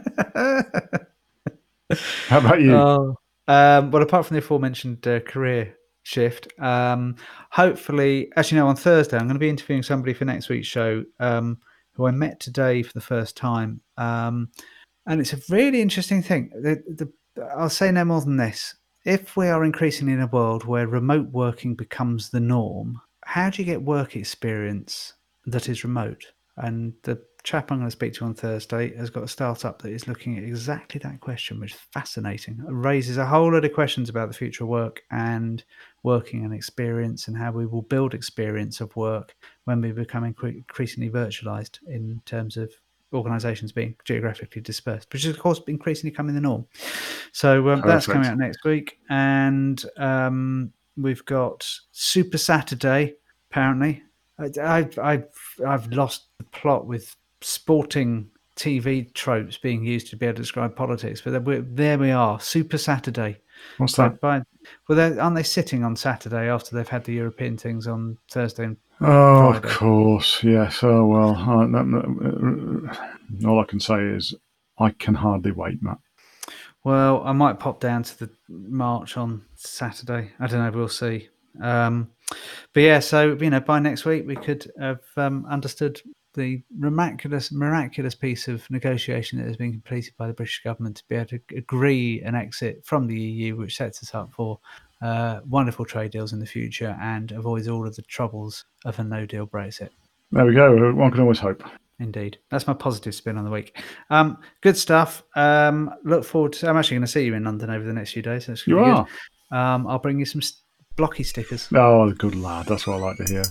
How about you? Oh, um, well, apart from the aforementioned uh, career shift, um, hopefully, actually, no, on Thursday, I'm going to be interviewing somebody for next week's show um, who I met today for the first time. Um, and it's a really interesting thing. The, the, I'll say no more than this. If we are increasingly in a world where remote working becomes the norm, how do you get work experience that is remote? And the chap I'm going to speak to on Thursday has got a startup that is looking at exactly that question, which is fascinating. It raises a whole lot of questions about the future of work and working and experience and how we will build experience of work when we become increasingly virtualized in terms of organisations being geographically dispersed, which is of course increasingly becoming the norm. So um, that's coming out next week, and um, we've got Super Saturday. Apparently, I, I've I've I've lost the plot with sporting T V tropes being used to be able to describe politics, but there, there we are. Super Saturday. What's that? By, well, aren't they sitting on Saturday after they've had the European things on Thursday and Oh, Friday? Of course, yes. Oh, well, uh, that, that, all I can say is I can hardly wait, Matt. Well, I might pop down to the march on Saturday. I don't know. We'll see. Um, but yeah, so, you know, by next week we could have um, understood the miraculous, miraculous piece of negotiation that has been completed by the British government to be able to agree an exit from the E U, which sets us up for uh, wonderful trade deals in the future and avoids all of the troubles of a no-deal Brexit. There we go. One can always hope. Indeed. That's my positive spin on the week. Um, good stuff. Um, look forward to... I'm actually going to see you in London over the next few days. So it's you be are? Good. Um, I'll bring you some st- blocky stickers. Oh, good lad. That's what I like to hear.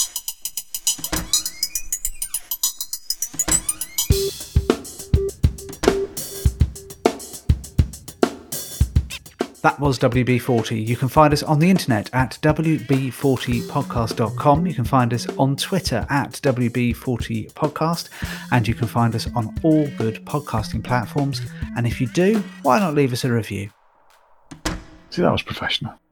That was W B forty. You can find us on the internet at w b forty podcast dot com. You can find us on Twitter at W B forty podcast. And you can find us on all good podcasting platforms. And if you do, why not leave us a review? See, that was professional.